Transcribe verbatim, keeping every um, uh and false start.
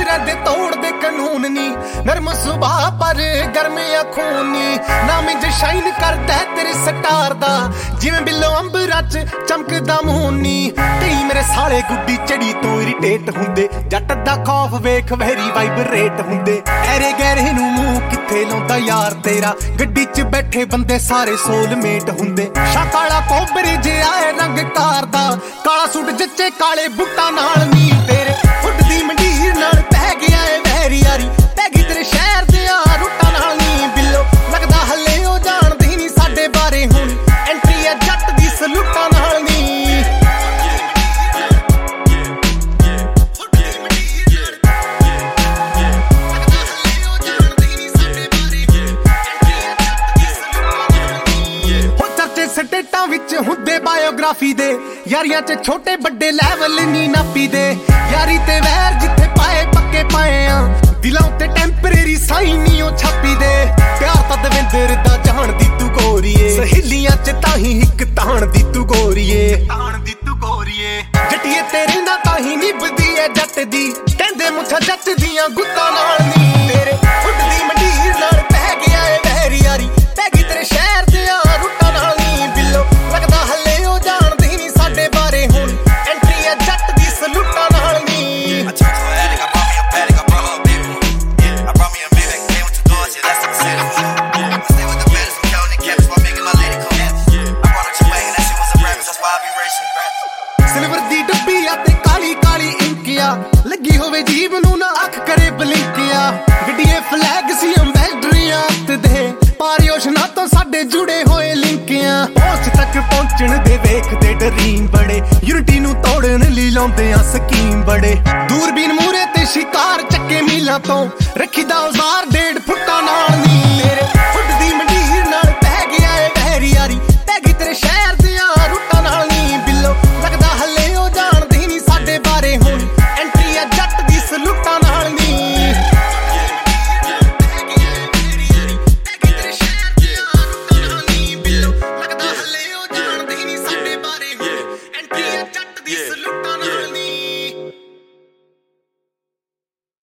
रहते तोड़ दे कानून नी, नरम सुभाव पर गर्मिया खून नी। नाम इंज शाइन करदा तेरे स्टार दा, जिवें बिल्लो अंबरां च चमकदा मून नी। कई मेरे साले गुड्डी चढ़ी तो इरिटेट हुंदे, जट दा खौफ वेख वैरी वाइब्रेट हुंदे। ऐरे गैरे नूं मूंह किथे लाउंदा यार तेरा, गड्डी च बैठे बंदे सारे सोलमेट हुंदे। शाकाला कोबरी जिहा ऐ रंग कार दा, काला सूट जच्चे काले बुट्टां नाल नी। तेरे फुटदी मंडीर नाल पै गया ऐ वैरी यारी, पै गई तेरे शहर दियां रुट्टां नाल नी। बिल्लो लगदा हल्ले ओ जाणदी नी साडे बारे, हुण एंट्री ऐ जट दी सलूटां नाल नी। स्टेटां विच हुंदे बायोग्राफी दे, यारियां च छोटे बड़े लैवल नी नापी दे। यारी ते वैर जिथे पाए पक्के पाए आ, दिलां ते टैंपरेरी साइन नी ओ छापी दे। प्यार तां दविंदर दा जान दी तू गोरीए, सहेलियां च ताही हिक ताण दी तू गोरीए, ताण दी तू गोरीए। जटिए तेरे ना ताही निभदी ऐ जट दी, कहंदे मुछा जट दियां गुत्तां नाल नी। तेरे फुटदी मंडीर नाल पै गया ऐ वैरी यारी, पै गई तेरे शहर दियां रुट्टां नाल नी। बिल्लो लगदा हल्ले ओ जाणदी नी साडे बारे, हुण एंट्री ऐ जट दी सलूटां नाल नी। सिल्वर दी डब्बी ते काली काली इंकिया, लगी होवे जीव नूं ना अख करे बलिंकिया। गड्डिए फ्लैग सी अंबैसडरियां दे, पारी ओशना तो साडे जुड़े होए लिंकियां। पहुंच तक पहुंचण दे वेखदे डरीम बड़े, यूनिटी नूं तोड़न लई लाउंदे आ स्कीम बड़े। दूरबीन मूरे ते शिकार चक्के मीलां तो, रखी दा औजार डेढ़ फुट्टां नाल नी। तेरे